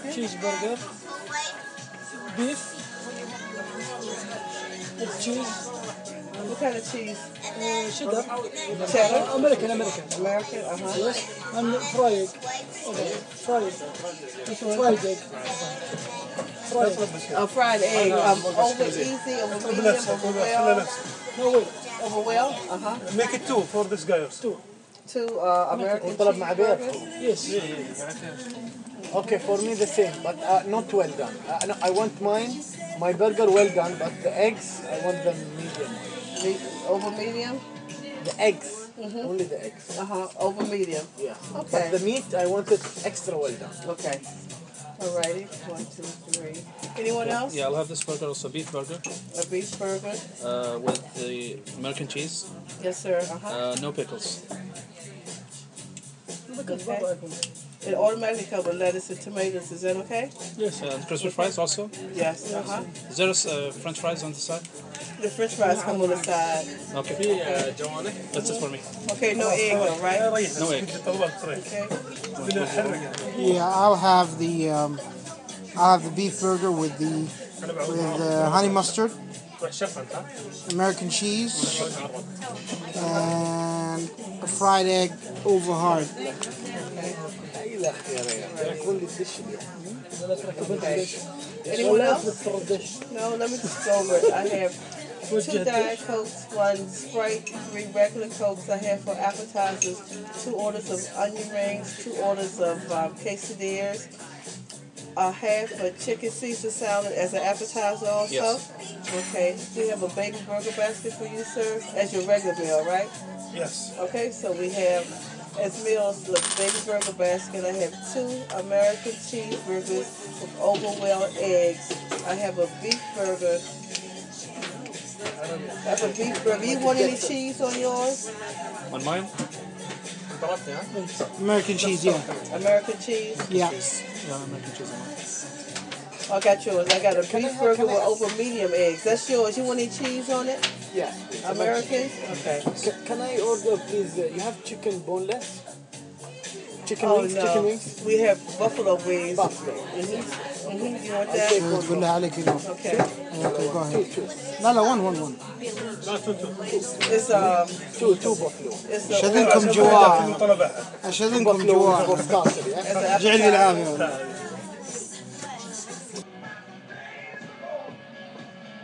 cheeseburger, beef, with cheese, What kind of cheese? cheddar, Cheddar? American. American? Yes, and fried, fried, fried egg, fried. A fried egg. Over easy, over medium, over well. No way, Over well? Make it two for this guy also. Two American طلب مع بيض. cheeseburgers. yes. Okay, for me the same, but not well done. No, I want my burger well done, but the eggs, I want them medium. Over medium? The eggs, only the eggs. Over medium. Yeah. Okay. But the meat, I want it extra well done. Okay. Alrighty. 1, 2, 3. Anyone else? Yeah, I'll have this burger also, beef burger, A beef burger? with the American cheese, Yes, sir. no pickles. Okay. It automatically covers lettuce and tomatoes. Is that okay? Yes. And crispy fries also. Yes. Is there French fries on the side? The French fries come on the side. Okay. That's it for me. Okay, no egg though, right? No egg. Okay. Yeah, I'll have the beef burger with honey mustard, American cheese, and a fried egg over hard. Anyone else? No, let me just go over it. I have 2 Diet Cokes, 1 Sprite, 3 regular Cokes. I have for appetizers 2 orders of onion rings, 2 orders of quesadillas. I have a chicken Caesar salad as an appetizer also. Yes. Okay. We have a bacon burger basket for you, sir, as your regular meal, right? Yes. Okay, so we have as meals the bacon burger basket. I have 2 American cheeseburgers with overwhelmed eggs. I have a beef burger. I have a beef burger. You want any cheese on yours? On mine? American cheese, yeah. American cheese? Yeah. Yeah, American cheese on mine. I got yours. I got a beef burger with over medium eggs. That's yours. You want any cheese on it? Yeah. American? Okay. Can I order, please? You have chicken boneless? Chicken Oh wings? no. Chicken wings? We have buffalo wings. Buffalo. You want that? بالله عليك you know. Okay. Okay, go ahead. لا لا one. It's Two buffalo. it's شذنكم جواع. طلبها. شذنكم جواع. For starter, yeah? As an جعل لي appetizer. العافية.